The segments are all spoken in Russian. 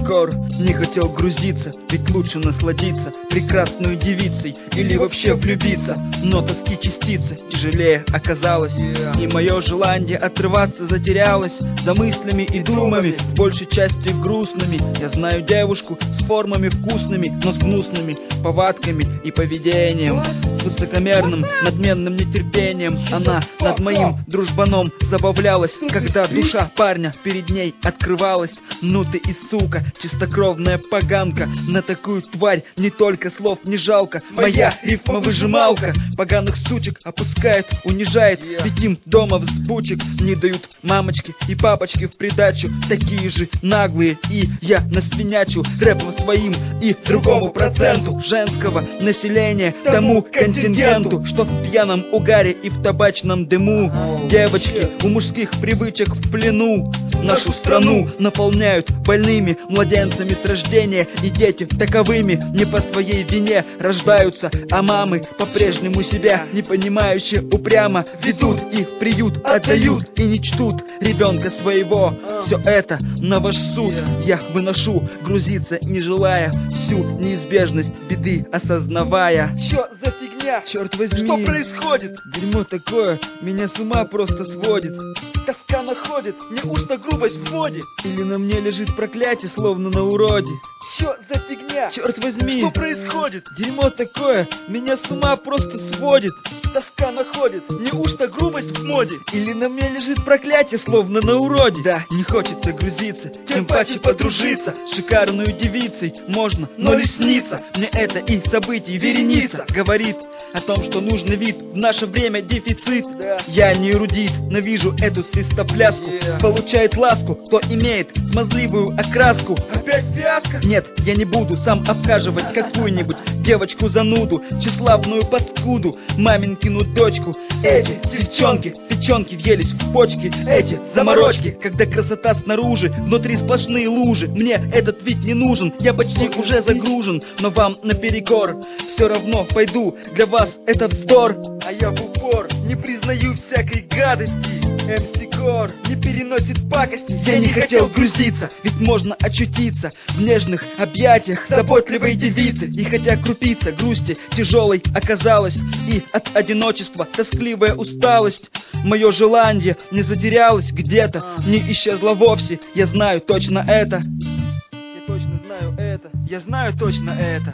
перекор. Не хотел грузиться, ведь лучше насладиться прекрасной девицей или вообще влюбиться. Но тоски частицы тяжелее оказалось, и мое желание отрываться затерялось за мыслями и думами, большей части грустными. Я знаю девушку с формами вкусными, но с гнусными повадками и поведением, с высокомерным, надменным нетерпением. Она над моим дружбаном забавлялась, когда душа парня перед ней открывалась. Ну ты и сука, чистокровная поганка, на такую тварь не только слов не жалко. Моя рифма-выжималка поганых сучек опускает, унижает, ведь им дома взбучек не дают мамочки и папочки в придачу. Такие же наглые, и я насвинячу рэпом своим и другому проценту женского населения, тому контингенту, что в пьяном угаре и в табачном дыму. Девочки у мужских привычек в плену нашу страну наполняют больными младенцами с рождения, и дети таковыми не по своей вине рождаются, а мамы по-прежнему себя не понимающие упрямо ведут и в приют отдают и не чтут ребенка своего. Все это на ваш суд я выношу, грузиться не желая, всю неизбежность беды осознавая. Чё за фигня? Черт возьми, что происходит? Дерьмо такое меня с ума просто сводит. Тоска находит, неужто грубость в моде? Или на мне лежит проклятие, словно на уроде? Чё за фигня? Черт возьми, что происходит? Дерьмо такое меня с ума просто сводит. Тоска находит, неужто грубость в моде? Или на мне лежит проклятие, словно на уроде? Да, не хочется грузиться, тем паче подружиться с шикарной девицей можно, но лишь снится. Мне это и событий вереница говорит о том, что нужный вид в наше время дефицит. Я не эрудит, но вижу эту свистопляску. Получает ласку, кто имеет смазливую окраску. Опять фиаско? Нет, я не буду сам обхаживать какую-нибудь девочку-зануду, тщеславную паскуду, маменькину дочку. Эти девчонки, печенки въелись в почки. Эти заморочки, когда красота снаружи, внутри сплошные лужи. Мне этот вид не нужен, я почти уже загружен, но вам наперекор все равно пойду, для вас это вздор. А я в упор не признаю всякой гадости. MC Core не переносит пакости. Я не хотел грузиться, ведь можно очутиться в нежных объятиях заботливой девицы. И хотя крупица грусти тяжелой оказалась, и от одиночества тоскливая усталость, мое желание не затерялось где-то, не исчезло вовсе. Я знаю точно это. Я точно знаю это. Я знаю точно это.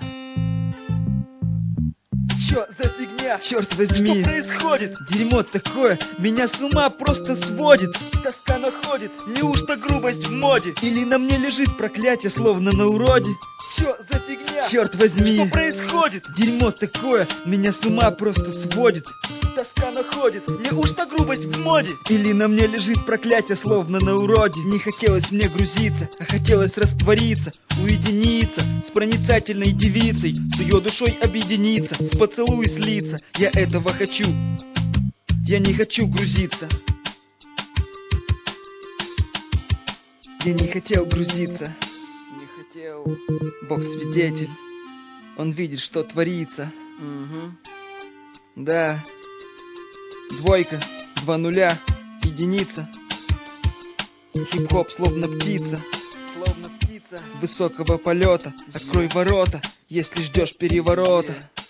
Чё за фигня? Черт возьми, что происходит? Дерьмо такое меня с ума просто сводит. Тоска находит, неужто грубость в моде? Или на мне лежит проклятие, словно на уроде? Чё за фигня? Черт возьми, что происходит? Дерьмо такое меня с ума просто сводит. Тоска находит, неужто грубость в моде? Или на мне лежит проклятие, словно на уроде? Не хотелось мне грузиться, а хотелось раствориться, уединиться с проницательной девицей, с ее душой объединиться, в поцелуй слиться. Я этого хочу, я не хочу грузиться. Я не хотел грузиться, не хотел. Бог свидетель, он видит, что творится. Да. Двойка, 2 нуля, единица. Хип-хоп словно птица, словно птица высокого полета. Открой ворота, если ждешь переворота.